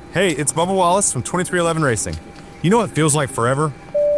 Hey, it's Bubba Wallace from 2311 Racing. You know what feels like forever?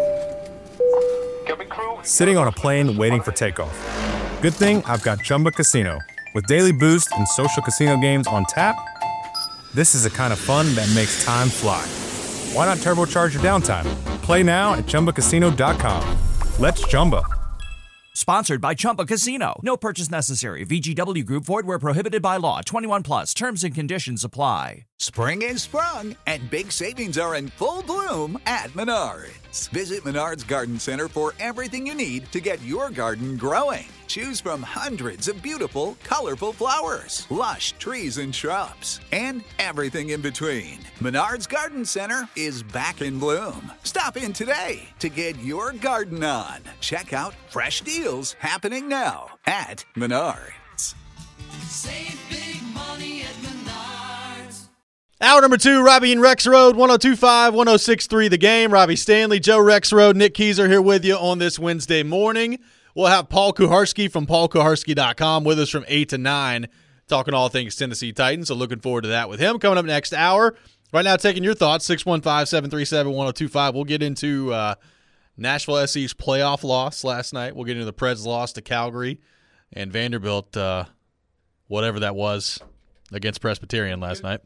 Sitting on a plane waiting for takeoff. Good thing I've got Chumba Casino. With daily boost and social casino games on tap, this is the kind of fun that makes time fly. Why not turbocharge your downtime? Play now at ChumbaCasino.com. Let's Chumba. Sponsored by Chumba Casino. No purchase necessary. VGW Group. Void where prohibited by law. 21 plus. Terms and conditions apply. Spring is sprung, and big savings are in full bloom at Menards. Visit Menards Garden Center for everything you need to get your garden growing. Choose from hundreds of beautiful, colorful flowers, lush trees and shrubs, and everything in between. Menards Garden Center is back in bloom. Stop in today to get your garden on. Check out fresh deals happening now at Menards. Save big money at Menards. Hour number 2, Robbie and Rex Road, 102.5, 106.3 The Game. Robbie Stanley, Joe Rex Road, Nick Keyser here with you on this Wednesday morning. We'll have Paul Kuharsky from paulkuharsky.com with us from 8 to 9, talking all things Tennessee Titans. So looking forward to that with him. Coming up next hour. Right now, taking your thoughts, 615-737-1025. We'll get into Nashville SC's playoff loss last night. We'll get into the Preds' loss to Calgary and Vanderbilt, whatever that was, against Presbyterian last night.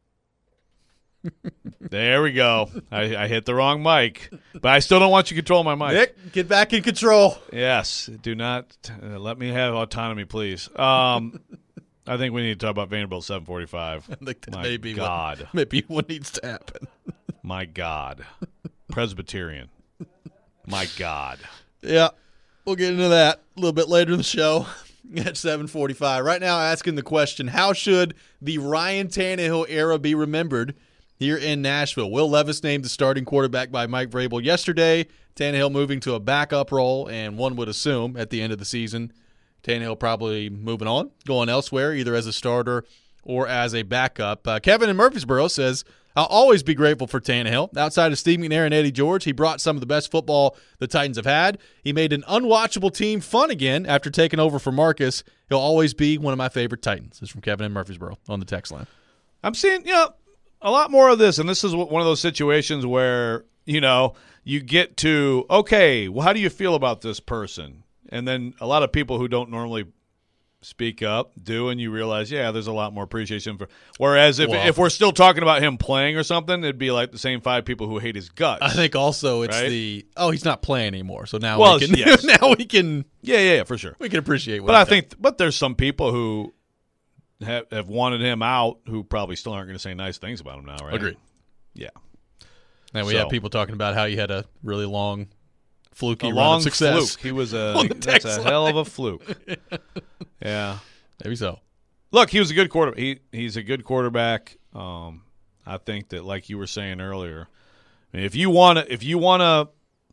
There we go. I hit the wrong mic, but I still don't want you controlling my mic. Nick, get back in control. Yes, do not let me have autonomy, please. I think we need to talk about Vanderbilt 745. I think that My may be God. maybe what needs to happen. My God. Presbyterian. My God. Yeah, we'll get into that a little bit later in the show at 7:45. Right now, asking the question, how should the Ryan Tannehill era be remembered here in Nashville? Will Levis named the starting quarterback by Mike Vrabel yesterday. Tannehill moving to a backup role, and one would assume at the end of the season, Tannehill probably moving on, going elsewhere, either as a starter or as a backup. Kevin in Murfreesboro says, I'll always be grateful for Tannehill. Outside of Steve McNair and Eddie George, he brought some of the best football the Titans have had. He made an unwatchable team fun again after taking over for Marcus. He'll always be one of my favorite Titans. This is from Kevin in Murfreesboro on the text line. I'm seeing, a lot more of this, and this is one of those situations where, you get to, okay, well, how do you feel about this person? And then a lot of people who don't normally speak up do, and you realize, there's a lot more appreciation for. Whereas if we're still talking about him playing or something, it'd be like the same 5 people who hate his guts. I think also it's right? he's not playing anymore, so now well, we can. Yes. Now we can. Yeah, for sure. We can appreciate. But there's some people who have wanted him out who probably still aren't going to say nice things about him now, right? Agreed. Yeah. And we have people talking about how he had a really long, fluky run long of success. Fluke. He was that's a hell of a fluke. Yeah. Maybe so. Look, he was a good quarterback. He's a good quarterback. I think that, like you were saying earlier, I mean, if you want to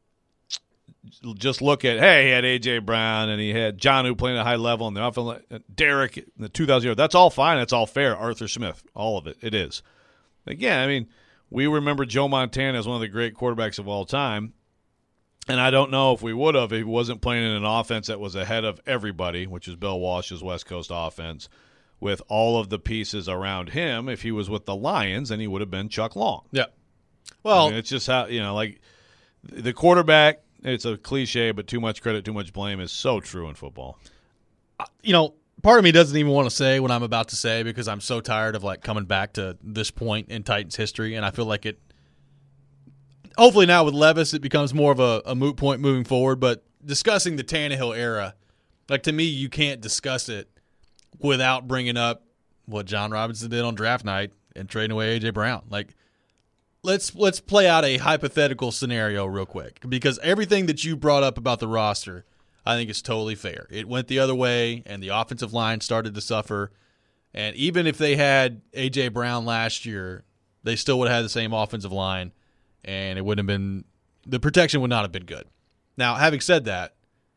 just look at, hey, he had A.J. Brown and he had John who playing at a high level and the offense, Derek in the 2000 year. That's all fine. That's all fair. Arthur Smith, all of it. It is. Again, I mean, we remember Joe Montana as one of the great quarterbacks of all time. And I don't know if we would have if he wasn't playing in an offense that was ahead of everybody, which is Bill Walsh's West Coast offense, with all of the pieces around him. If he was with the Lions, then he would have been Chuck Long. Yeah. Well, I mean, it's just how, like the quarterback, it's a cliche, but too much credit, too much blame is so true in football. Part of me doesn't even want to say what I'm about to say because I'm so tired of coming back to this point in Titans history, and I feel like it. Hopefully now with Levis, it becomes more of a moot point moving forward. But discussing the Tannehill era, to me, you can't discuss it without bringing up what John Robinson did on draft night and trading away A.J. Brown. Let's play out a hypothetical scenario real quick because everything that you brought up about the roster, I think is totally fair. It went the other way, and the offensive line started to suffer. And even if they had A.J. Brown last year, they still would have had the same offensive line. And it wouldn't have been – the protection would not have been good. Now, having said that,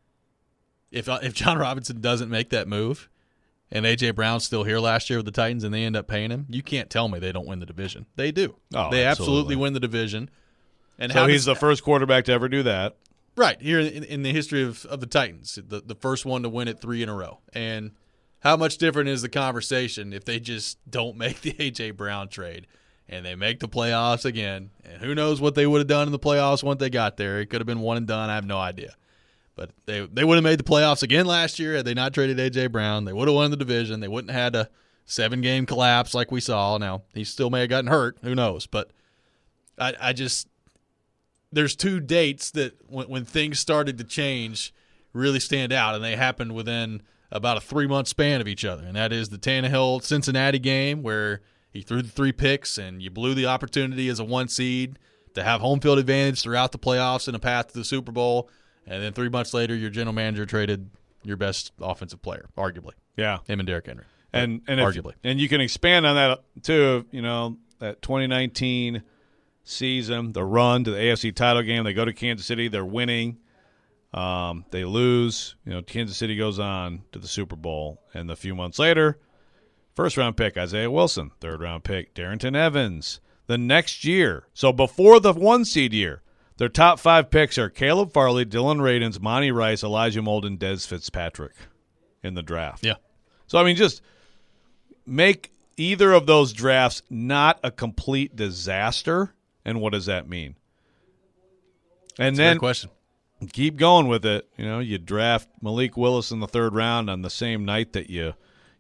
if John Robinson doesn't make that move and A.J. Brown's still here last year with the Titans and they end up paying him, you can't tell me they don't win the division. They do. Oh, they absolutely win the division. And so he's the first quarterback to ever do that. Right, here in the history of the Titans, the first one to win it 3 in a row. And how much different is the conversation if they just don't make the A.J. Brown trade? and they make the playoffs again. And who knows what they would have done in the playoffs once they got there. It could have been one and done. I have no idea. But they would have made the playoffs again last year had they not traded A.J. Brown. They would have won the division. They wouldn't have had a 7-game collapse like we saw. Now, he still may have gotten hurt. Who knows? But I just – there's 2 dates that when things started to change really stand out, and they happened within about a 3-month span of each other. And that is the Tannehill-Cincinnati game where he threw the 3 picks and you blew the opportunity as a 1 seed to have home field advantage throughout the playoffs and a path to the Super Bowl. And then 3 months later, your general manager traded your best offensive player, arguably. Yeah. Him and Derrick Henry. And arguably. And you can expand on that, too, that 2019 season, the run to the AFC title game. They go to Kansas City. They're winning. They lose. Kansas City goes on to the Super Bowl. And a few months later, first-round pick, Isaiah Wilson. Third-round pick, Darrington Evans. The next year, so before the 1-seed year, their top 5 picks are Caleb Farley, Dylan Radins, Monty Rice, Elijah Molden, Dez Fitzpatrick in the draft. Yeah. So, just make either of those drafts not a complete disaster, and what does that mean? And That's then a great question. Keep going with it. You draft Malik Willis in the 3rd round on the same night that you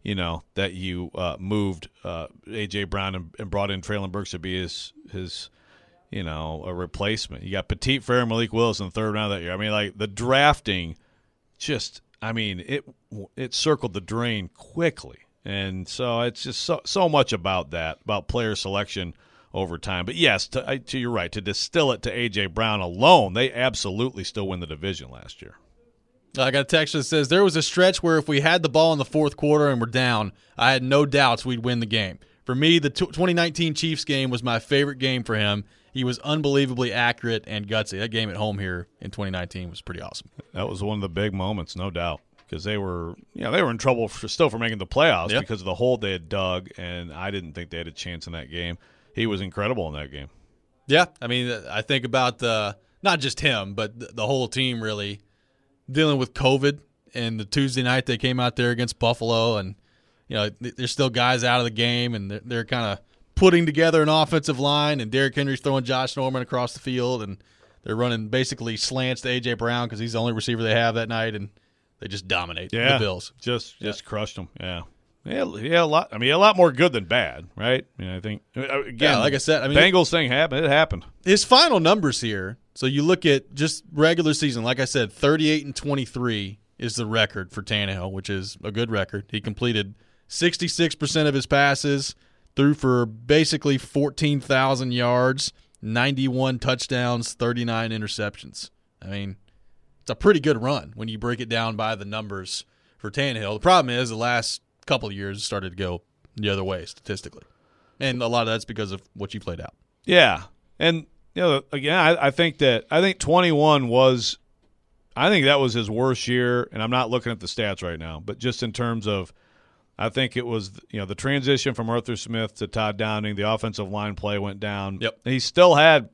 moved A.J. Brown and brought in Traylon Burks to be his a replacement. You got Petit Frere and Malik Willis in the 3rd round that year. The drafting it circled the drain quickly. And so it's just so much about that, about player selection over time. But yes, to you're right, to distill it to A.J. Brown alone, they absolutely still win the division last year. I got a text that says, there was a stretch where if we had the ball in the 4th quarter and we're down, I had no doubts we'd win the game. For me, the 2019 Chiefs game was my favorite game for him. He was unbelievably accurate and gutsy. That game at home here in 2019 was pretty awesome. That was one of the big moments, no doubt, because they were in trouble for making the playoffs because of the hole they had dug, and I didn't think they had a chance in that game. He was incredible in that game. Yeah, I think about not just him, but the whole team really dealing with COVID. And the Tuesday night they came out there against Buffalo, and there's still guys out of the game, and they're kind of putting together an offensive line, and Derrick Henry's throwing Josh Norman across the field, and they're running basically slants to A.J. Brown because he's the only receiver they have that night, and they just dominate the Bills. Just crushed them. Yeah, a lot. A lot more good than bad, right? I think again, like I said, Bengals thing happened. It happened. His final numbers here. So you look at just regular season, like I said, 38-23 is the record for Tannehill, which is a good record. He completed 66% of his passes, threw for basically 14,000 yards, 91 touchdowns, 39 interceptions. It's a pretty good run when you break it down by the numbers for Tannehill. The problem is the last couple of years started to go the other way statistically. And a lot of that's because of what you played out. Yeah. And, again, I think 21 was – I think that was his worst year, and I'm not looking at the stats right now, but just in terms of – I think it was, the transition from Arthur Smith to Todd Downing, the offensive line play went down. Yep. He still had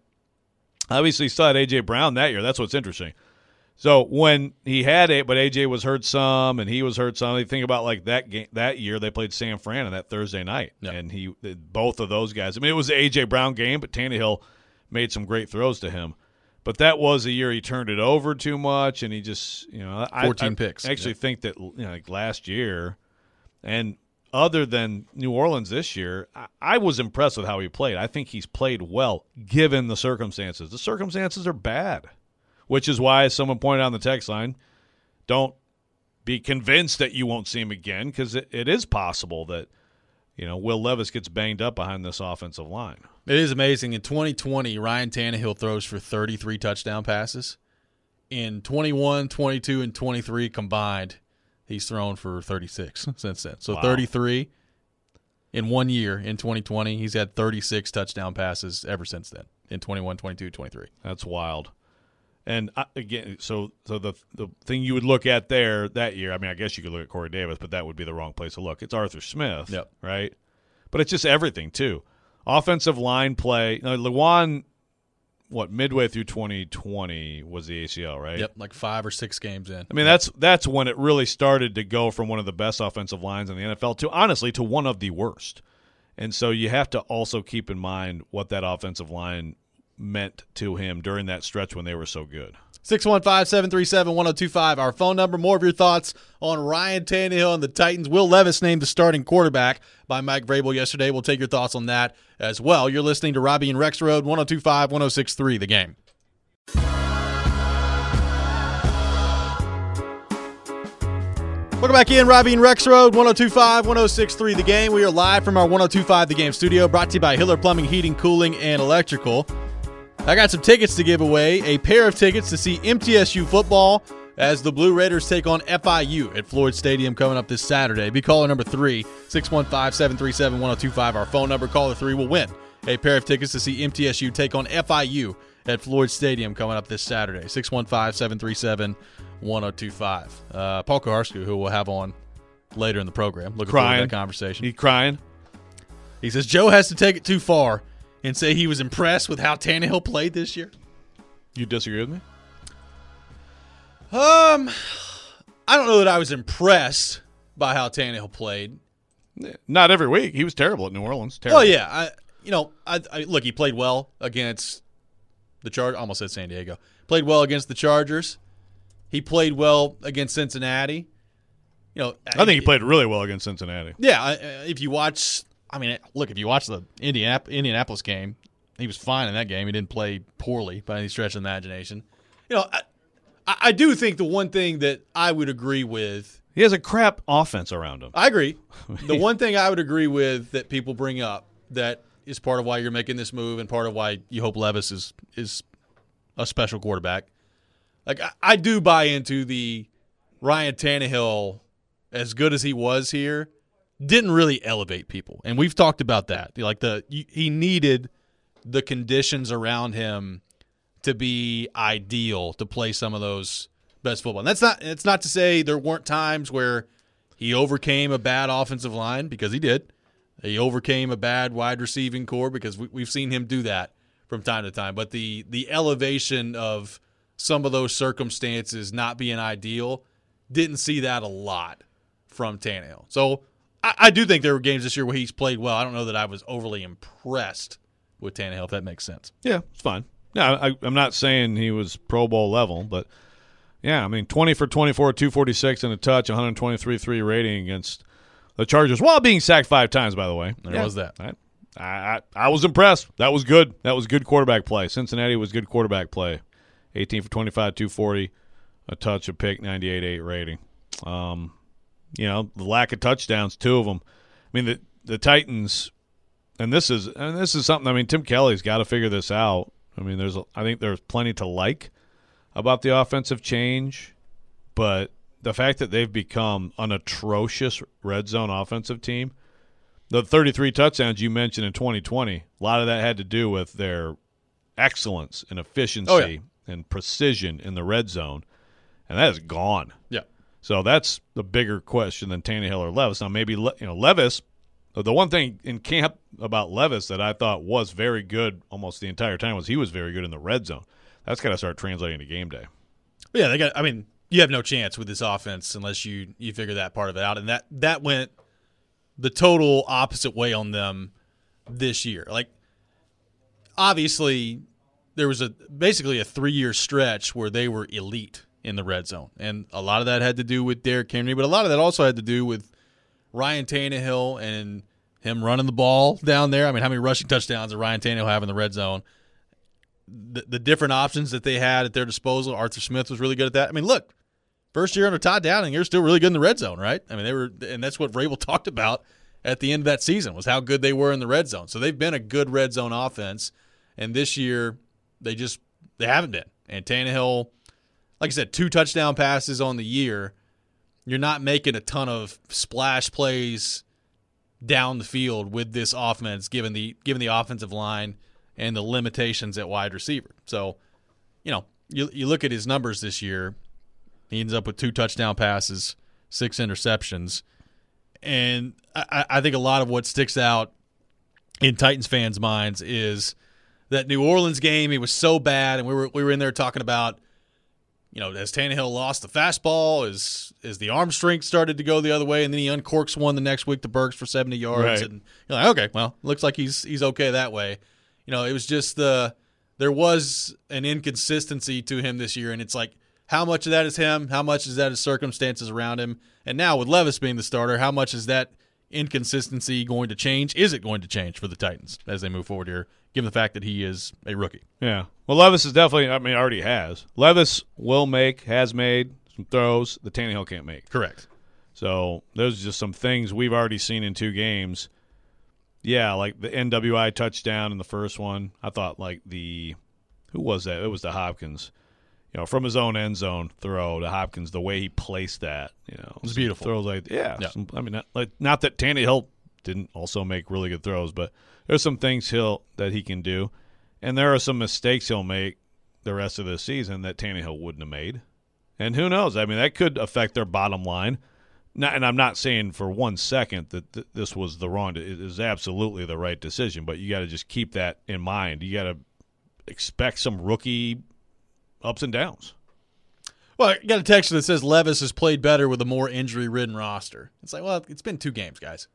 A.J. Brown that year. That's what's interesting. So when he had it, but A.J. was hurt some and he was hurt some. You think about that game, that year they played San Fran on that Thursday night. Yep. And both of those guys. It was the A.J. Brown game, but Tannehill made some great throws to him. But that was a year he turned it over too much, and he just, 14 picks. I actually think that last year – and other than New Orleans this year, I was impressed with how he played. I think he's played well given the circumstances. The circumstances are bad, which is why, as someone pointed out on the text line, don't be convinced that you won't see him again, because it is possible that Will Levis gets banged up behind this offensive line. It is amazing. In 2020, Ryan Tannehill throws for 33 touchdown passes. In 21, 22, and 23 combined, he's thrown for 36 since then. So wow. 33 in 1 year in 2020. He's had 36 touchdown passes ever since then in 21, 22, 23. That's wild. And again, so the thing you would look at there that year, I guess you could look at Corey Davis, but that would be the wrong place to look. It's Arthur Smith, yep. Right? But it's just everything, too. Offensive line play. Lewan, midway through 2020 was the ACL, right? Yep, like 5 or 6 games in. That's when it really started to go from one of the best offensive lines in the NFL to, honestly, to one of the worst. And so you have to also keep in mind what that offensive line meant to him during that stretch when they were so good. 615-737-1025, our phone number. More of your thoughts on Ryan Tannehill and the Titans. Will Levis named the starting quarterback by Mike Vrabel yesterday. We'll take your thoughts on that as well. You're listening to Robbie and Rex Road, 102.5, 106.3, The Game. Welcome back in, Robbie and Rex Road, 102.5, 106.3, The Game. We are live from our 102.5 The Game studio, brought to you by Hiller Plumbing, Heating, Cooling, and Electrical. I got some tickets to give away, a pair of tickets to see MTSU football as the Blue Raiders take on FIU at Floyd Stadium coming up this Saturday. Be caller number 3, 615-737-1025. Our phone number, caller 3, will win a pair of tickets to see MTSU take on FIU at Floyd Stadium coming up this Saturday. 615-737-1025. Paul Kaharsky, who we'll have on later in the program. Looking forward to that conversation. He crying. He says Joe has to take it too far and say he was impressed with how Tannehill played this year. You disagree with me? I don't know that I was impressed by how Tannehill played. Not every week. He was terrible at New Orleans. Terrible. Well, yeah. Look, he played well against the Chargers. Almost said San Diego. Played well against the Chargers. He played well against Cincinnati. I think he played really well against Cincinnati. Yeah, if you watch the Indianapolis game, he was fine in that game. He didn't play poorly by any stretch of the imagination. I do think the one thing that I would agree with, he has a crap offense around him. I agree. The one thing I would agree with that people bring up that is part of why you're making this move and part of why you hope Levis is a special quarterback. Like, I do buy into the Ryan Tannehill, as good as he was here, didn't really elevate people. And we've talked about that. He needed the conditions around him to be ideal to play some of those best football. And it's not to say there weren't times where he overcame a bad offensive line, because he did. He overcame a bad wide receiving core, because we've seen him do that from time to time. But the elevation of some of those circumstances not being ideal, didn't see that a lot from Tannehill. So I do think there were games this year where he's played well. I don't know that I was overly impressed with Tannehill, if that makes sense. Yeah, it's fine. Yeah, I'm not saying he was Pro Bowl level, but yeah, 20 for 24, 246 and a touch, 123.3 rating against the Chargers, while being sacked 5 times, by the way. There was that. I was impressed. That was good. That was good quarterback play. Cincinnati was good quarterback play. 18 for 25, 240, a touch, a pick, 98.8 rating. The lack of touchdowns, 2 of them. The Titans, and this is something. Tim Kelly's got to figure this out. I think there's plenty to like about the offensive change, but the fact that they've become an atrocious red zone offensive team, the 33 touchdowns you mentioned in 2020, a lot of that had to do with their excellence and efficiency and precision in the red zone, and that is gone. Yeah. So that's the bigger question than Tannehill or Levis. Now maybe Levis. The one thing in camp about Levis that I thought was very good almost the entire time was he was very good in the red zone. That's got to start translating to game day. Yeah, you have no chance with this offense unless you figure that part of it out, and that went the total opposite way on them this year. Like, obviously, there was basically a 3-year stretch where they were elite in the red zone. And a lot of that had to do with Derrick Henry, but a lot of that also had to do with Ryan Tannehill and him running the ball down there. How many rushing touchdowns did Ryan Tannehill have in the red zone? The different options that they had at their disposal. Arthur Smith was really good at that. Look, first year under Todd Downing, you're still really good in the red zone, right? they were, and that's what Vrabel talked about at the end of that season, was how good they were in the red zone. So they've been a good red zone offense, and this year they haven't been. And Tannehill, like I said, 2 touchdown passes on the year. You're not making a ton of splash plays down the field with this offense, given the offensive line and the limitations at wide receiver. So, you look at his numbers this year. He ends up with 2 touchdown passes, 6 interceptions. And I think a lot of what sticks out in Titans fans' minds is that New Orleans game. He was so bad, and we were in there talking about, Has Tannehill lost the fastball? Is the arm strength started to go the other way, and then he uncorks one the next week to Burks for 70 yards, Right. and you're like, okay, well, looks like he's okay that way. It was just there was an inconsistency to him this year, and it's like, how much of that is him? How much is that his circumstances around him? And now with Levis being the starter, how much is that inconsistency going to change? Is it going to change for the Titans as they move forward here, given the fact that he is a rookie? Yeah. Well, Levis is definitely, already has. Levis has made some throws that Tannehill can't make. Correct. So those are just some things we've already seen in 2 games. Yeah, like the NWI touchdown in the first one. I thought who was that? It was the Hopkins. From his own end zone throw to Hopkins, the way he placed that, it was beautiful. Throws not that Tannehill didn't also make really good throws, but there's some things that he can do, and there are some mistakes he'll make the rest of the season that Tannehill wouldn't have made, and who knows? That could affect their bottom line. And I'm not saying for 1 second that this was the wrong. It is absolutely the right decision, but you got to just keep that in mind. You got to expect some rookie ups and downs. Well, I got a text that says Levis has played better with a more injury-ridden roster. It's like, well, it's been 2 games, guys.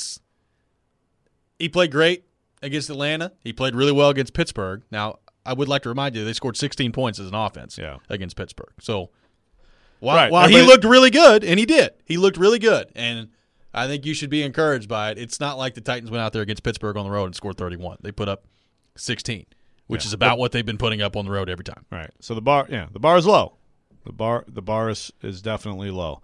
He played great against Atlanta. He played really well against Pittsburgh. Now, I would like to remind you, they scored 16 points as an offense against Pittsburgh. So, while he looked really good, and he did. He looked really good, and I think you should be encouraged by it. It's not like the Titans went out there against Pittsburgh on the road and scored 31. They put up 16. Which is about what they've been putting up on the road every time. Right. So the bar is low. The bar is definitely low.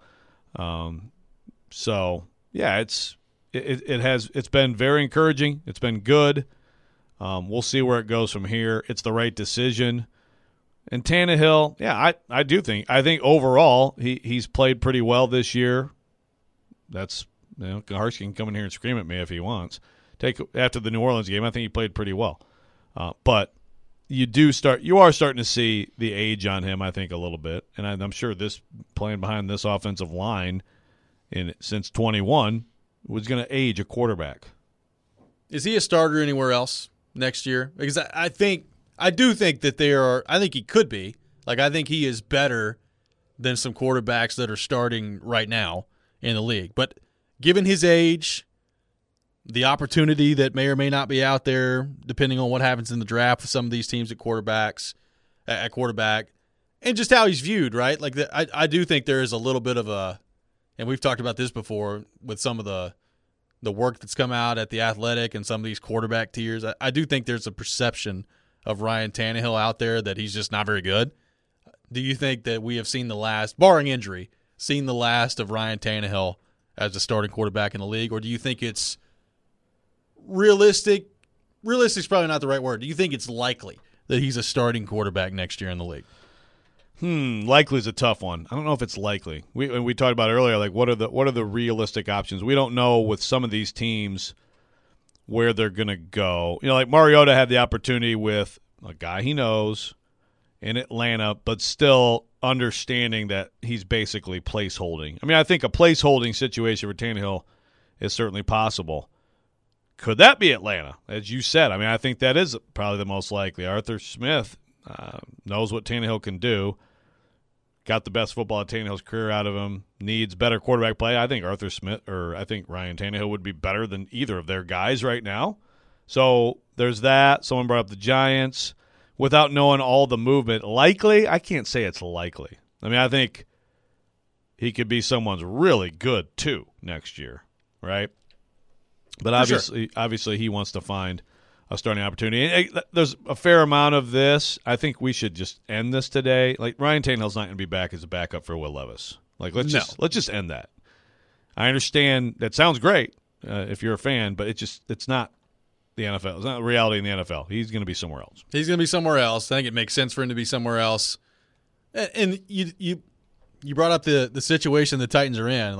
It's been very encouraging. It's been good. We'll see where it goes from here. It's the right decision. And Tannehill, I think overall he's played pretty well this year. That's Kaharski can come in here and scream at me if he wants. After the New Orleans game, I think he played pretty well. But you are starting to see the age on him, I think, a little bit. And I'm sure playing behind this offensive line since 21 was going to age a quarterback. Is he a starter anywhere else next year? Because I do think that I think he could be. I think he is better than some quarterbacks that are starting right now in the league. But given his age, the opportunity that may or may not be out there, depending on what happens in the draft with some of these teams at quarterback, and just how he's viewed, right? I do think there is a little bit of and we've talked about this before with some of the work that's come out at The Athletic and some of these quarterback tiers. I do think there's a perception of Ryan Tannehill out there that he's just not very good. Do you think that we have seen barring injury, of Ryan Tannehill as a starting quarterback in the league, or do you think it's realistic is probably not the right word. Do you think it's likely that he's a starting quarterback next year in the league? Likely is a tough one. I don't know if it's likely. We talked about earlier, what are the realistic options? We don't know with some of these teams where they're going to go. Mariota had the opportunity with a guy he knows in Atlanta, but still understanding that he's basically placeholding. I think a placeholding situation for Tannehill is certainly possible. Could that be Atlanta? As you said, I think that is probably the most likely. Arthur Smith knows what Tannehill can do. Got the best football of Tannehill's career out of him. Needs better quarterback play. I think Arthur Smith I think Ryan Tannehill would be better than either of their guys right now. So there's that. Someone brought up the Giants. Without knowing all the movement, likely? I can't say it's likely. I think he could be someone's really good too next year, right? But obviously he wants to find a starting opportunity. And there's a fair amount of this. I think we should just end this today. Ryan Tannehill's not going to be back as a backup for Will Levis. Let's just end that. I understand that sounds great if you're a fan, but it's not the NFL. It's not the reality in the NFL. He's going to be somewhere else. He's going to be somewhere else. I think it makes sense for him to be somewhere else. And you brought up the situation the Titans are in.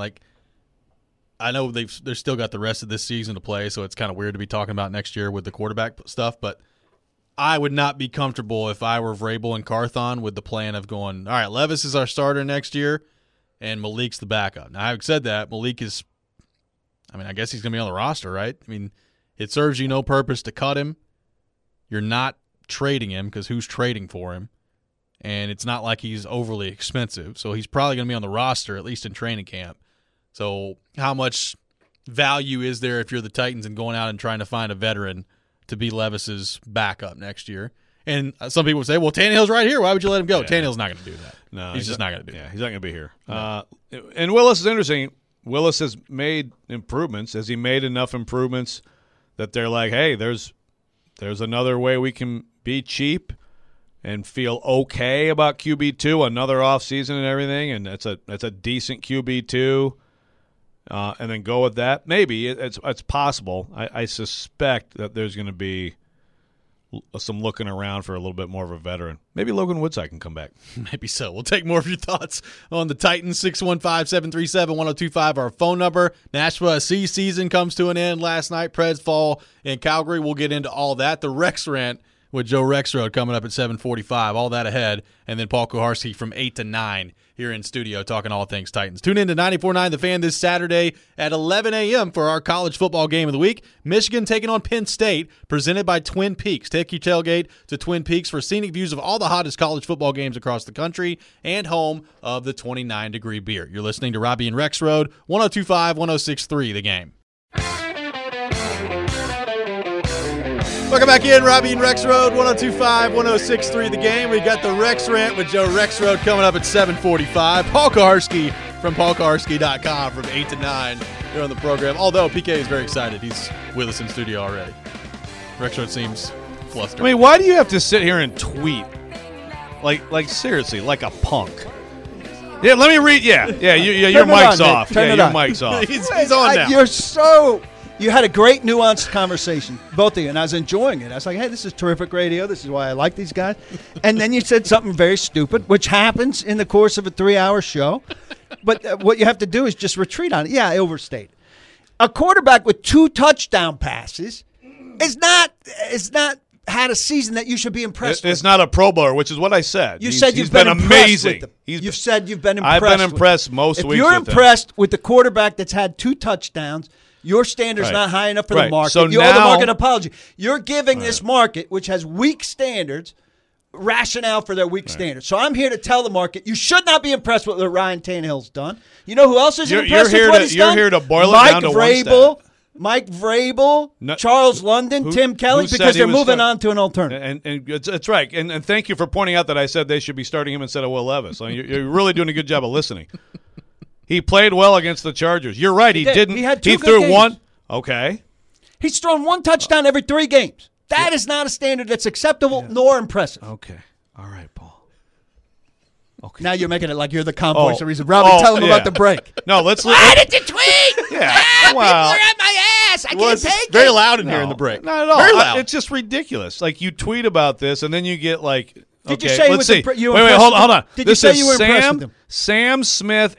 I know they've still got the rest of this season to play, so it's kind of weird to be talking about next year with the quarterback stuff. But I would not be comfortable if I were Vrabel and Carthon with the plan of going, all right, Levis is our starter next year, and Malik's the backup. Now, having said that, Malik is, I guess he's going to be on the roster, right? It serves you no purpose to cut him. You're not trading him because who's trading for him? and it's not like he's overly expensive. So he's probably going to be on the roster, at least in training camp. So how much value is there if you're the Titans and going out and trying to find a veteran to be Levis's backup next year? And some people say, well, Tannehill's right here. Why would you let him go? Yeah. Tannehill's not going to do that. No, he's just not going to do Yeah, that. he's not going to be here. And Willis is interesting. Willis has made improvements. Has he made enough improvements that they're like, hey, there's another way we can be cheap and feel okay about QB2, another offseason and everything, and that's a decent QB2, and then go with that? Maybe. It's possible. I suspect that there's going to be some looking around for a little bit more of a veteran. Maybe Logan Woodside can come back. Maybe so. We'll take more of your thoughts on the Titans. 615-737-1025, our phone number. Nashville SC season comes to an end last night. Preds fall in Calgary. We'll get into all that. The Rex Rant with Joe Rexrode coming up at 7:45. All that ahead. And then Paul Kuharsky from 8 to 9 here in studio talking all things Titans. Tune in to 94.9 The Fan this Saturday at 11 a.m. for our college football game of the week. Michigan taking on Penn State, presented by Twin Peaks. Take your tailgate to Twin Peaks for scenic views of all the hottest college football games across the country and home of the 29-degree beer. You're listening to Robbie and Rexrode, 102.5, 106.3 The Game. Welcome back in, Robbie and Rexrode, 102.5, 106.3 The Game. We got the Rex Rant with Joe Rexrode coming up at 7:45. Paul Kuharsky from paulkuharsky.com from 8 to 9 here on the program. Although PK is very excited. He's with us in studio already. Rexrode seems flustered. I mean, why do you have to sit here and tweet? Like seriously, like a punk. Yeah, let me read. Yeah, your mic's off. Turn it your on. mic's off. He's on now. You had a great nuanced conversation, both of you, and I was enjoying it. I was like, hey, this is terrific radio. This is why I like these guys. And then you said something very stupid, which happens in the course of a 3-hour show. But what you have to do is just retreat on it. Yeah, I overstate. A quarterback with 2 touchdown passes is not had a season that you should be impressed with. It's not a Pro Bowler, which is what I said. You said he's you've been amazing. With him. You've said you've been impressed. I've been impressed with most if weeks. If you're with impressed with the quarterback that's had 2 touchdowns, your standard's not high enough for the market. So you now, owe the market an apology. You're giving this market, which has weak standards, rationale for their weak standards. So I'm here to tell the market you should not be impressed with what Ryan Tannehill's done. You know who else is impressed with what he's done? You're here to boil it down to one stat. Mike Vrabel, Charles London, Tim Kelly, because they're moving on to an alternative. And it's right. And thank you for pointing out that I said they should be starting him instead of Will Levis. I mean, you're really doing a good job of listening. He played well against the Chargers. You're right. He didn't. He had 2 good threw games. one. Okay. He's thrown 1 touchdown every 3 games. That is not a standard that's acceptable nor impressive. Okay. All right, Paul. Okay. Now you're making it like you're the calm voice of reason. Robbie, tell him about the break. No, let's. Why did you tweet? Yeah. Well, people are at my ass. I can't take it. Very loud in here in the break. Not at all. Very loud. It's just ridiculous. Like you tweet about this, and then you get like. Did okay, you say let's see. you were wait, impressed hold with on. him? Did This you say is you were impressed with him? Sam Smith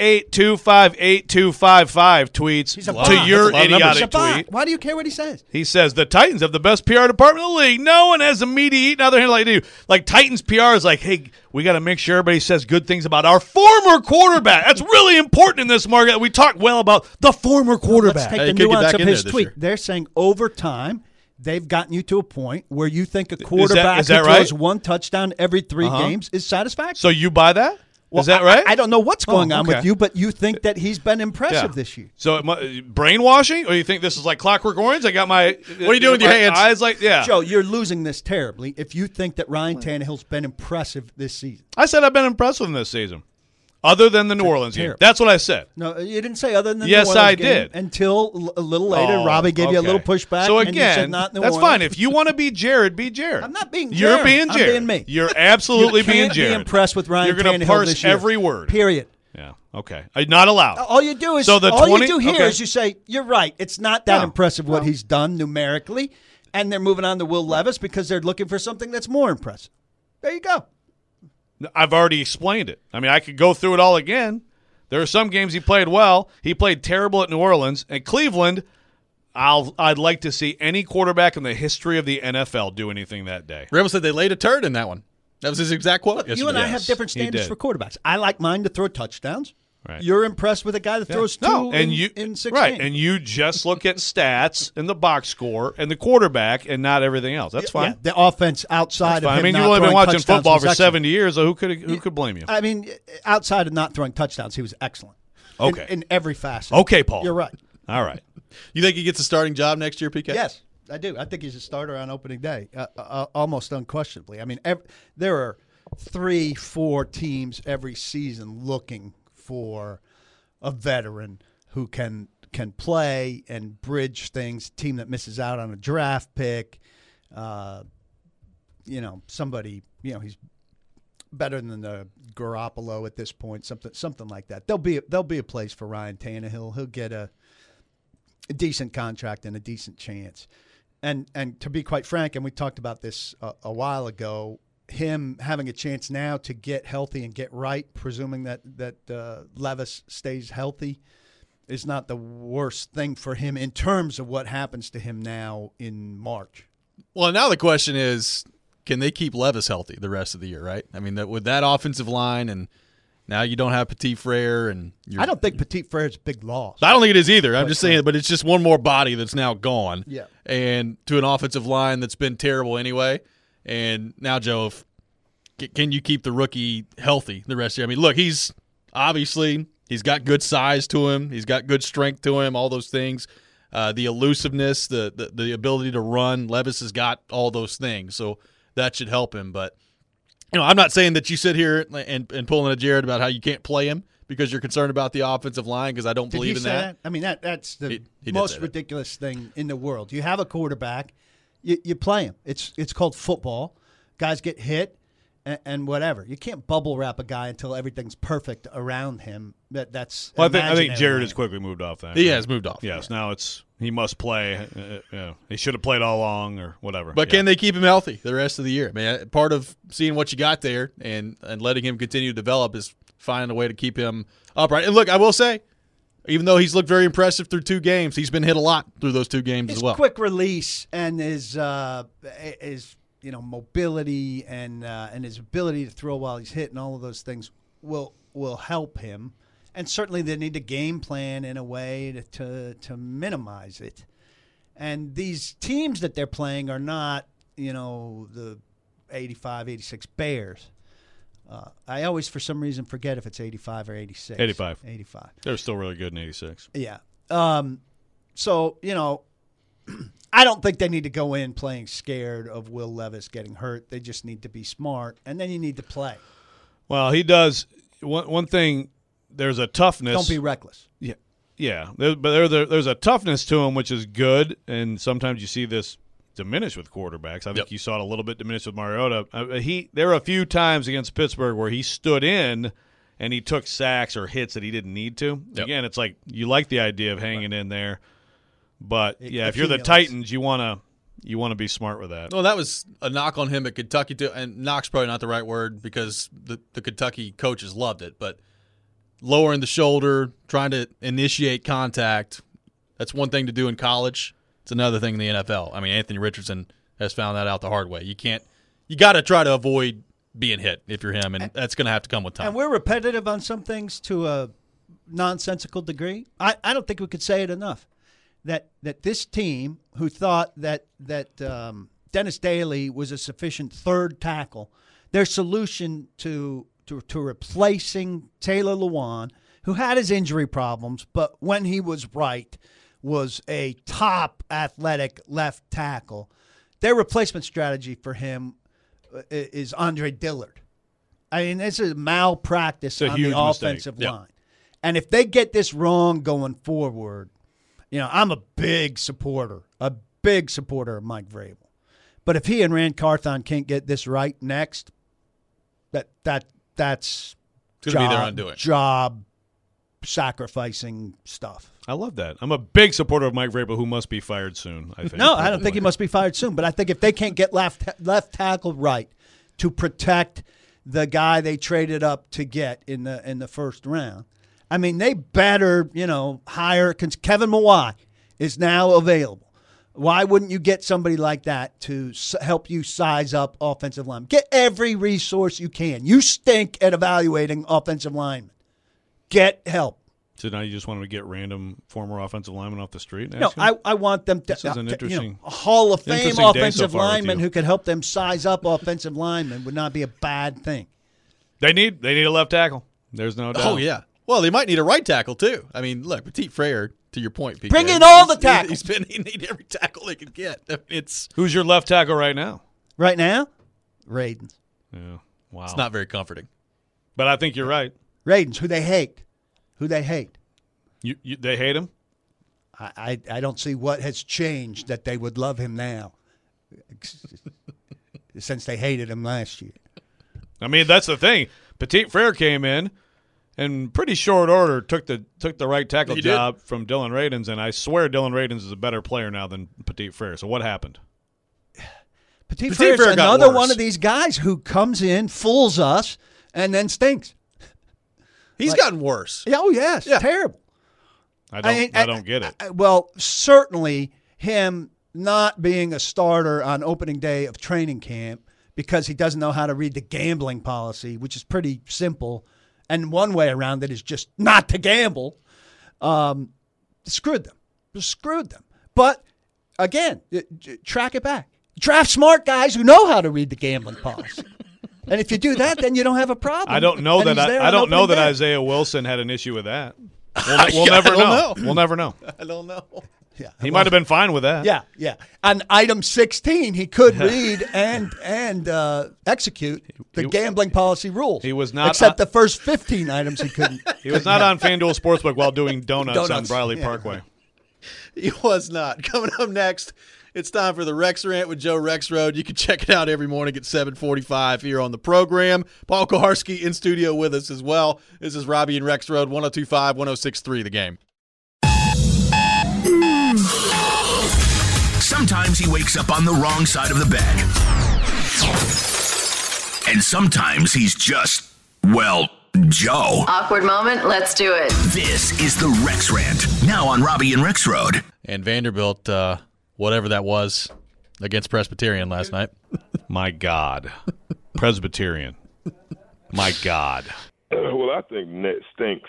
88258255 tweets He's a to bot. your That's a lot of numbers. idiotic He's a bot. tweet. Why do you care what he says? He says the Titans have the best PR department in the league. No one has a media eating out their hand like they do. Like Titans PR is like, hey, we got to make sure everybody says good things about our former quarterback. That's really important in this market. We talk well about the former quarterback. Let's take Hey, the you could get nuance back of in his there this tweet. year. They're saying over time, they've gotten you to a point where you think a quarterback is that who right? throws 1 touchdown every 3 games is satisfactory. So you buy that? Well, is that right? I don't know what's going on okay. with you, but you think that he's been impressive this year. So brainwashing, or you think this is like Clockwork Orange? I got my. What are you doing with your hands? Eyes like Joe, you're losing this terribly if you think that Ryan Tannehill's been impressive this season. I said I've been impressed with him this season, other than the New Orleans game. terrible. That's what I said. No, you didn't say other than the Yes, New Orleans I game did. until a little later. Oh, Robbie gave you a okay. little pushback. So and you said again, not New that's Orleans. fine. If you want to be Jared, be Jared. I'm not being You're Jared. being I'm Jared. being me. You're absolutely you being can't Jared. be impressed with Ryan You're going to Tannehill parse this year. every word. Period. Yeah. Okay. Not allowed. All you do is So the all 20 you do here okay. is you say you're right. It's not that No. impressive what he's done numerically, and they're moving on to Will Levis because they're looking for something that's more impressive. There you go. I've already explained it. I mean, I could go through it all again. There are some games he played well. He played terrible at New Orleans. At Cleveland, I'd like to see any quarterback in the history of the NFL do anything that day. Rebel said they laid a turd in that one. That was his exact quote. You and I Yes, have different he standards did. for quarterbacks. I like mine to throw touchdowns. Right. You're impressed with a guy that throws two in 6 right, games. and you just look at stats and the box score and the quarterback and not everything else. That's fine. Yeah, the offense outside of him. I mean, not you've only been throwing watching touchdowns football was for excellent. 70 years, so who could blame you? I mean, outside of not throwing touchdowns, he was excellent. Okay. In every facet. Okay, Paul. You're right. All right. You think he gets a starting job next year, PK? Yes, I do. I think he's a starter on opening day, almost unquestionably. I mean, there are 3-4 teams every season looking for a veteran who can play and bridge things. Team that misses out on a draft pick, somebody. He's better than the Garoppolo at this point. Something like that. There'll be a place for Ryan Tannehill. He'll get a decent contract and a decent chance. And to be quite frank, and we talked about this a while ago, him having a chance now to get healthy and get right, presuming that Levis stays healthy, is not the worst thing for him in terms of what happens to him now in March. Well, now the question is, can they keep Levis healthy the rest of the year, right? I mean, with that offensive line, and now you don't have Petit Frere. I don't think Petit Frere's a big loss. I don't think it is either. I'm just saying, but it's just one more body that's now gone. Yeah. And to an offensive line that's been terrible anyway. And now, Joe, can you keep the rookie healthy the rest of the year? I mean, look, he's got good size to him. He's got good strength to him, all those things. The elusiveness, the ability to run. Levis has got all those things, so that should help him. But, I'm not saying that you sit here and pulling a Jared about how you can't play him because you're concerned about the offensive line, because I don't believe in that. I mean, that's the He most ridiculous thing in the world. You have a quarterback, you play him. It's called football. Guys get hit and whatever. You can't bubble wrap a guy until everything's perfect around him. That's I think Jared has quickly moved off that. He has moved off. Yes, now he must play. He should have played all along or whatever. But can they keep him healthy the rest of the year? I mean, part of seeing what you got there and letting him continue to develop is finding a way to keep him upright. And look, I will say, even though he's looked very impressive through 2 games, he's been hit a lot through those 2 games as well. His quick release and his mobility and his ability to throw while he's hit and all of those things will help him. And certainly they need to game plan in a way to minimize it. And these teams that they're playing are not, the 85, 86 Bears. I always, for some reason, forget if it's 85 or 86. 85. 85. They're still really good in 86. Yeah. So, I don't think they need to go in playing scared of Will Levis getting hurt. They just need to be smart, and then you need to play. Well, he does. One thing, there's a toughness. Don't be reckless. Yeah. There's a toughness to him, which is good, and sometimes you see this diminish with quarterbacks. I think you saw it a little bit diminished with Mariota. There were a few times against Pittsburgh where he stood in and he took sacks or hits that he didn't need to. Yep. Again, it's like you like the idea of hanging in there, but if you're the Titans, you want to be smart with that. Well, that was a knock on him at Kentucky too, and knock's probably not the right word because the Kentucky coaches loved it, but lowering the shoulder, trying to initiate contact, that's one thing to do in college. It's another thing in the NFL. I mean, Anthony Richardson has found that out the hard way. You got to try to avoid being hit if you're him, and that's going to have to come with time. And we're repetitive on some things to a nonsensical degree. I don't think we could say it enough. That this team who thought that Dennis Daly was a sufficient third tackle, their solution to replacing Taylor Lewan, who had his injury problems, but when he was right, was a top athletic left tackle. Their replacement strategy for him is Andre Dillard. I mean, this is malpractice on the offensive line. And if they get this wrong going forward, I'm a big supporter of Mike Vrabel. But if he and Rand Carthon can't get this right next, that's going to be their undoing. Job sacrificing stuff. I love that. I'm a big supporter of Mike Vrabel, who must be fired soon, I think. No, I don't think he must be fired soon. But I think if they can't get left tackle right to protect the guy they traded up to get in the first round, I mean, they better, hire. Kevin Mawai is now available. Why wouldn't you get somebody like that to help you size up offensive linemen? Get every resource you can. You stink at evaluating offensive linemen. get help. So now you just want to get random former offensive linemen off the street? And No, ask them? I want them to, This is an interesting- a Hall of Fame interesting day so offensive far with lineman you. who could help them size up offensive linemen would not be a bad thing. They need a left tackle. There's no doubt. Oh, yeah. Well, they might need a right tackle, too. I mean, look, Petit Frere, to your point, PK, Bring in all the he tackles. need every tackle they can get. I mean, it's Who's your left tackle right now? Right now, Radens. Yeah. Wow. not very comforting. But I think you're right. Radens, who they hate. They hate him? I don't see what has changed that they would love him now since they hated him last year. I mean, that's the thing. Petit Frere came in and pretty short order took the right tackle He did. job from Dylan Radins, and I swear Dylan Radins is a better player now than Petit Frere. So what happened? Petit Frere Frere's got another worse. one of these guys who comes in, fools us, and then stinks. He's gotten worse. Oh, yes. Yeah. Terrible. I don't get it. Well, certainly him not being a starter on opening day of training camp because he doesn't know how to read the gambling policy, which is pretty simple, and one way around it is just not to gamble, screwed them. Just screwed them. But, again, track it back. Draft smart guys who know how to read the gambling policy. And if you do that, then you don't have a problem. I don't know And that he's there I on don't know opening that day. Isaiah Wilson had an issue with that. We'll never don't know. know. We'll never know. I don't know. Yeah. He might have been fine with that. Yeah. On item 16, he could read and execute the gambling policy rules. He was not except the first 15 items he couldn't. He was not on FanDuel Sportsbook while doing donuts on Briley yeah. Parkway. He was not. Coming up next, it's time for the Rex Rant with Joe Rexrode. You can check it out every morning at 7:45 here on the program. Paul Koharski in studio with us as well. This is Robbie and Rexrode, 102.5, 106.3 The Game. Sometimes he wakes up on the wrong side of the bed. And sometimes he's just, well, Joe. Awkward moment. Let's do it. This is the Rex Rant, now on Robbie and Rexrode. And Vanderbilt, whatever that was, against Presbyterian last night. My God. Presbyterian. My God. Well, I think Net stinks.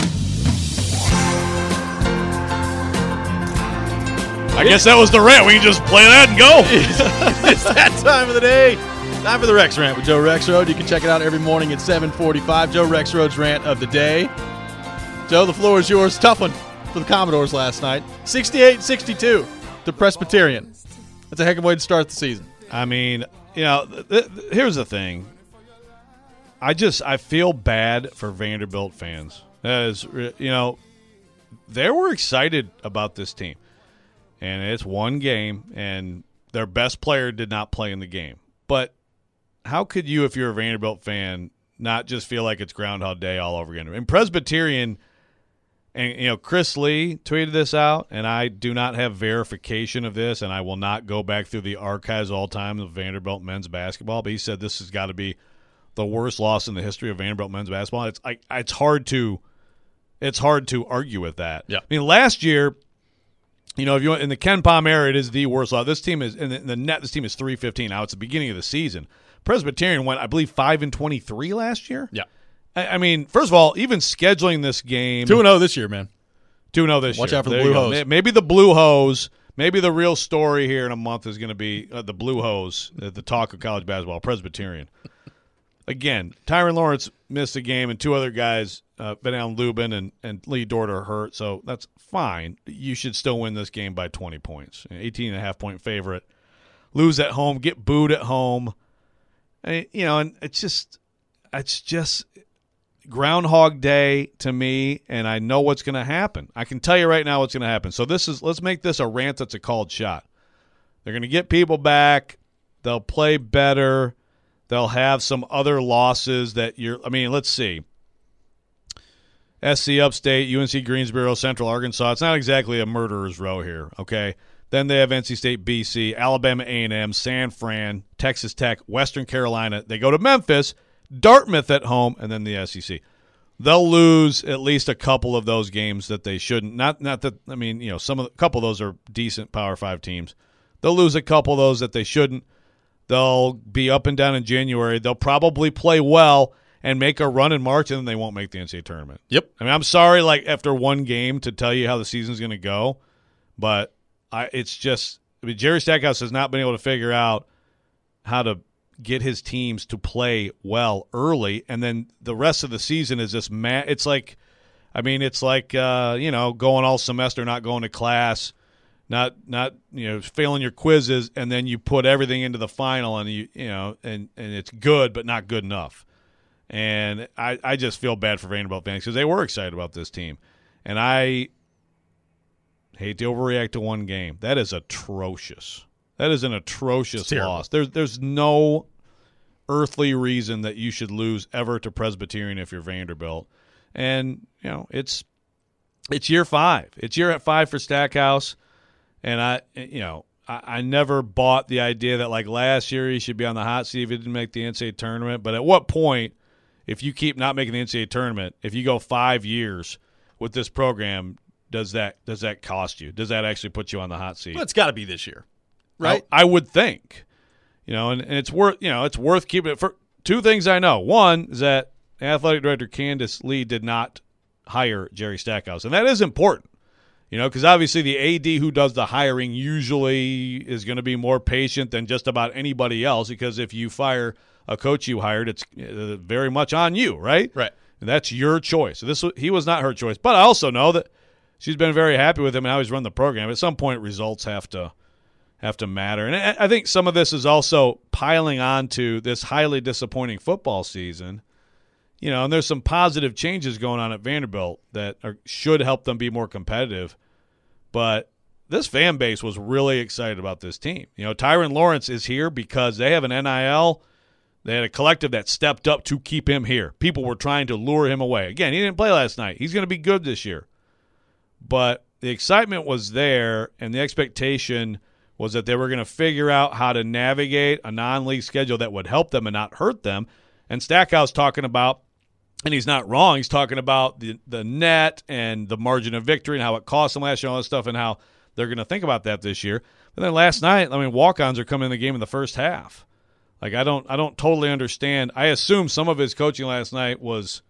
I guess that was the rant. We can just play that and go. It's that time of the day. Time for the Rex Rant with Joe Rexrode. You can check it out every morning at 7:45. Joe Rexrode's rant of the day. Joe, the floor is yours. Tough one for the Commodores last night. 68-62 to Presbyterian. That's a heck of a way to start the season. I mean, here's the thing. I feel bad for Vanderbilt fans. As they were excited about this team. And it's one game, and their best player did not play in the game. But how could you, if you're a Vanderbilt fan, not just feel like it's Groundhog Day all over again? And Presbyterian, and Chris Lee tweeted this out, and I do not have verification of this, and I will not go back through the archives all time of Vanderbilt men's basketball, but he said this has got to be the worst loss in the history of Vanderbilt men's basketball. It's hard to argue with that. Yeah. I mean, last year, if you want, in the Ken Pom era, it is the worst loss. This team is in the net. This team is 3-15. Now it's the beginning of the season. Presbyterian went, I believe, 5-23 last year. Yeah. I mean, first of all, even scheduling this game 2-0 this year, man. 2-0 this year. Watch out for the There Blue you go. Hose. Maybe the Blue Hose. Maybe the real story here in a month is going to be the Blue Hose, the talk of college basketball. Presbyterian. Again, Tyron Lawrence missed a game, and two other guys, Van Allen Lubin and Lee Dort, are hurt, so that's fine. You should still win this game by 20 points. 18.5-point favorite. Lose at home, get booed at home. And it's just Groundhog Day to me, and I know what's going to happen. I can tell you right now what's going to happen. So let's make this a rant that's a called shot. They're going to get people back. They'll play better. They'll have some other losses let's see. SC Upstate, UNC Greensboro, Central Arkansas. It's not exactly a murderer's row here, okay? Then they have NC State, BC, Alabama A&M, San Fran, Texas Tech, Western Carolina. They go to Memphis, Dartmouth at home, and then the SEC. They'll lose at least a couple of those games that they shouldn't. Not that a couple of those are decent Power 5 teams. They'll lose a couple of those that they shouldn't. They'll be up and down in January. They'll probably play well, and make a run in March, and then they won't make the NCAA tournament. Yep. I mean, I'm sorry, like after one game to tell you how the season's going to go, but it's just Jerry Stackhouse has not been able to figure out how to get his teams to play well early, and then the rest of the season is just it's like going all semester, not going to class, not failing your quizzes, and then you put everything into the final, and and it's good but not good enough. And I just feel bad for Vanderbilt fans because they were excited about this team, and I hate to overreact to one game. That is atrocious. That is an atrocious loss. There's no earthly reason that you should lose ever to Presbyterian if you're Vanderbilt. And, it's year 5. It's year 5 for Stackhouse. And I never bought the idea that like last year he should be on the hot seat if he didn't make the NCAA tournament. But at what point, if you keep not making the NCAA tournament, if you go 5 years with this program, does that cost you? Does that actually put you on the hot seat? Well, it's got to be this year. Right, I would think, and it's worth keeping it for two things I know. One is that athletic director Candace Lee did not hire Jerry Stackhouse, and that is important, because obviously the AD who does the hiring usually is going to be more patient than just about anybody else, because if you fire a coach you hired, it's very much on you, right? Right, and that's your choice. He was not her choice, but I also know that she's been very happy with him and how he's run the program. At some point, results have to matter. And I think some of this is also piling on to this highly disappointing football season. And there's some positive changes going on at Vanderbilt that should help them be more competitive. But this fan base was really excited about this team. Tyron Lawrence is here because they have an NIL. They had a collective that stepped up to keep him here. People were trying to lure him away. Again, he didn't play last night. He's going to be good this year. But the excitement was there, and the expectation was that they were going to figure out how to navigate a non-league schedule that would help them and not hurt them. And Stackhouse talking about, and he's not wrong, he's talking about the net and the margin of victory and how it cost them last year and all this stuff and how they're going to think about that this year. But then last night, walk-ons are coming in the game in the first half. Like I don't totally understand. I assume some of his coaching last night was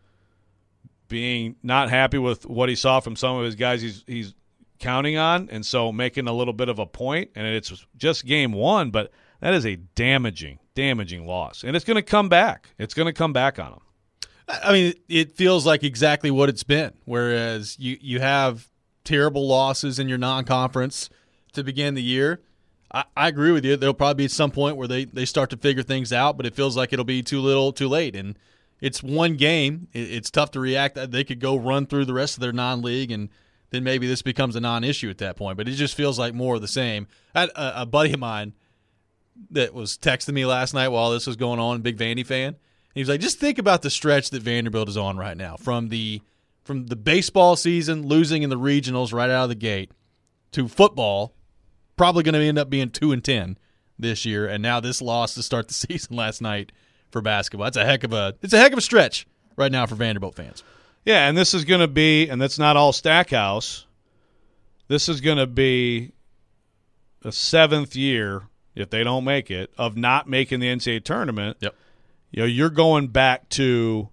being not happy with what he saw from some of his guys he's counting on, and so making a little bit of a point, and it's just game 1, but that is a damaging loss, and it's going to come back. It's going to come back on them. I mean, it feels like exactly what it's been, whereas you have terrible losses in your non-conference to begin the year. I agree with you. There'll probably be some point where they start to figure things out, but it feels like it'll be too little, too late, and it's one game. It's tough to react. They could go run through the rest of their non-league, and then maybe this becomes a non-issue at that point. But it just feels like more of the same. I had a buddy of mine that was texting me last night while this was going on, big Vandy fan. He was like, just think about the stretch that Vanderbilt is on right now. From the baseball season, losing in the regionals right out of the gate, to football, probably going to end up being 2-10 this year, and now this loss to start the season last night for basketball. It's a heck of a stretch right now for Vanderbilt fans. Yeah, and this is going to be, and that's not all Stackhouse, this is going to be the 7th year, if they don't make it, of not making the NCAA tournament. Yep. You're going back to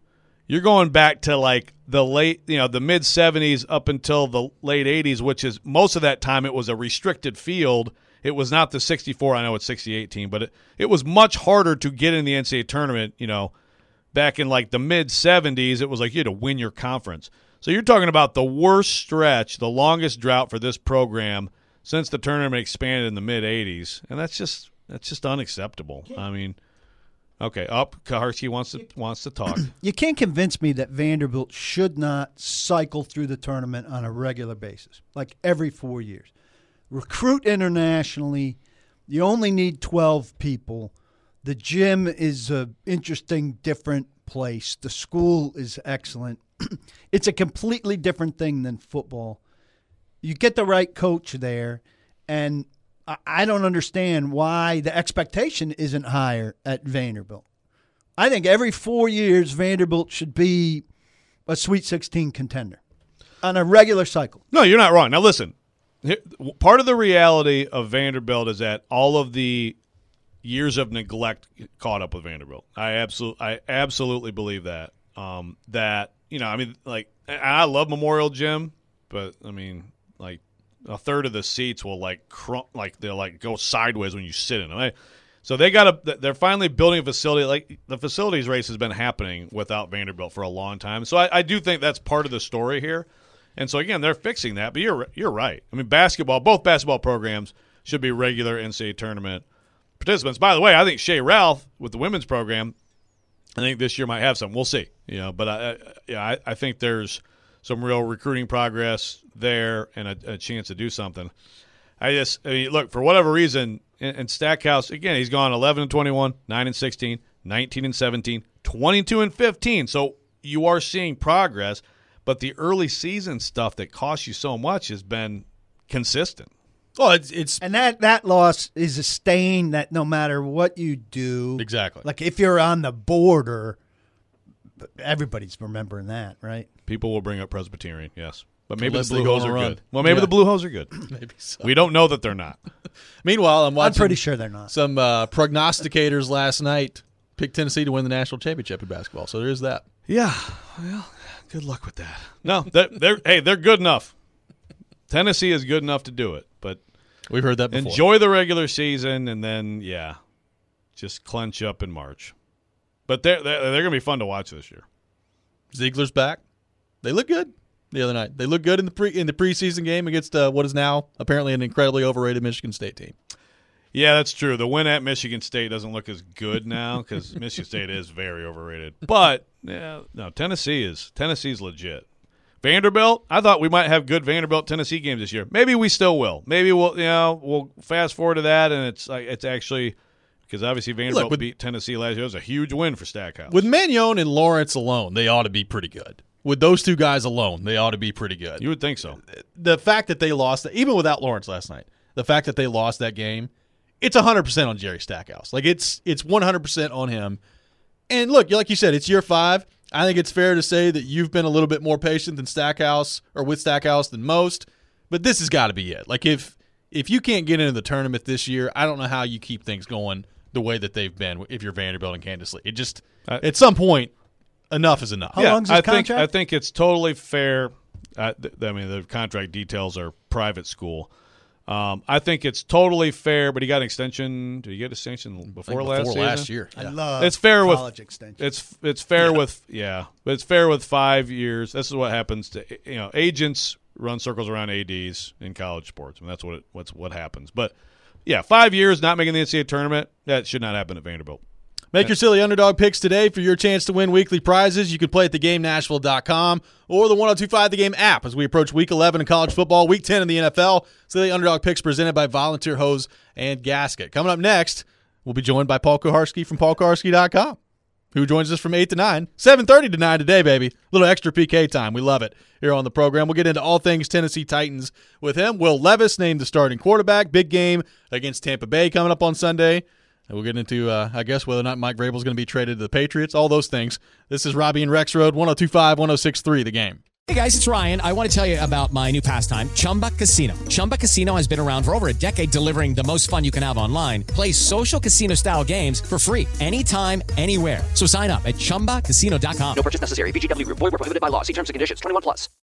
like the late, the mid 70s up until the late 80s, which is most of that time it was a restricted field. It was not the 64, I know it's 68 team, but it was much harder to get in the NCAA tournament, back in like the mid 70s. It was like you had to win your conference. So you're talking about the worst stretch, the longest drought for this program since the tournament expanded in the mid 80s. And that's just unacceptable. I mean, okay, Kaharski wants to talk. You can't convince me that Vanderbilt should not cycle through the tournament on a regular basis, like every 4 years. Recruit internationally. You only need 12 people. The gym is an interesting, different place. The school is excellent. It's a completely different thing than football. You get the right coach there, and I don't understand why the expectation isn't higher at Vanderbilt. I think every 4 years Vanderbilt should be a Sweet 16 contender on a regular cycle. No, you're not wrong. Now listen, part of the reality of Vanderbilt is that all of the years of neglect caught up with Vanderbilt. I absolutely believe that. That, you know, I mean, like, I love Memorial Gym, but I mean, like, a third of the seats will they'll like go sideways when you sit in them. So they're finally building a facility. Like, the facilities race has been happening without Vanderbilt for a long time. So I do think that's part of the story here. And so again, they're fixing that. But you're right. I mean, both basketball programs should be regular NCAA tournament participants. By the way, I think Shea Ralph with the women's program, I think this year might have some. We'll see. You know, but I think there's some real recruiting progress there and a chance to do something. I mean, look, for whatever reason, in Stackhouse, again, he's gone 11-21, 9-16, 19-17, 22-15. So you are seeing progress, but the early season stuff that costs you so much has been consistent. Well, it's and that loss is a stain that no matter what you do, exactly. Like if you're on the border, everybody's remembering that, right? People will bring up Presbyterian, yes. But maybe Unless the Blue they go Hose on a are run. good. Well, maybe the Blue Hose are good. Maybe so. We don't know that they're not. Meanwhile, I'm pretty sure they're not. Some prognosticators last night picked Tennessee to win the national championship in basketball. So there is that. Yeah. Well, good luck with that. No, they're good enough. Tennessee is good enough to do it, but we've heard that before. Enjoy the regular season and then just clench up in March. But they're going to be fun to watch this year. Ziegler's back. They look good the other night. They look good in the preseason game against what is now apparently an incredibly overrated Michigan State team. Yeah, that's true. The win at Michigan State doesn't look as good now because Michigan State is very overrated. But Tennessee's legit. Vanderbilt, I thought we might have good Vanderbilt-Tennessee games this year. Maybe we still will. Maybe we'll fast forward to that, and it's actually because obviously Vanderbilt beat Tennessee last year. It was a huge win for Stackhouse. With Mannion and Lawrence alone, they ought to be pretty good. With those two guys alone, they ought to be pretty good. You would think so. The fact that they lost, even without Lawrence last night, the fact that they lost that game, it's 100% on Jerry Stackhouse. Like it's 100% on him. And look, like you said, it's year 5. I think it's fair to say that you've been a little bit more patient than Stackhouse or with Stackhouse than most, but this has got to be it. Like if you can't get into the tournament this year, I don't know how you keep things going the way that they've been if you're Vanderbilt and Kansas Lee. It just at some point, enough is enough. How long's his contract? I think it's totally fair. I mean, the contract details are private school. I think it's totally fair, but he got an extension. Did he get an extension before last year? I love it's fair college with extensions. It's fair with but it's fair with 5 years. This is what happens to agents run circles around ADs in college sports. I mean, that's what happens. But 5 years not making the NCAA tournament, that should not happen at Vanderbilt. Make your silly underdog picks today for your chance to win weekly prizes. You can play at theGameNashville.com or the 102.5 The Game app as we approach Week 11 in college football, Week 10 in the NFL. Silly underdog picks presented by Volunteer Hose and Gasket. Coming up next, we'll be joined by Paul Kuharsky from PaulKuharsky.com, who joins us from 8 to 9, 7:30 to 9 today, baby. A little extra PK time. We love it here on the program. We'll get into all things Tennessee Titans with him. Will Levis named the starting quarterback. Big game against Tampa Bay coming up on Sunday. And we'll get into, I guess, whether or not Mike Vrabel is going to be traded to the Patriots, all those things. This is Robbie and Rex Road, 102.5, 106.3, The Game. Hey, guys, it's Ryan. I want to tell you about my new pastime, Chumba Casino. Chumba Casino has been around for over a decade, delivering the most fun you can have online. Play social casino-style games for free anytime, anywhere. So sign up at ChumbaCasino.com. No purchase necessary. VGW Group. Void where prohibited by law. See terms and conditions. 21+.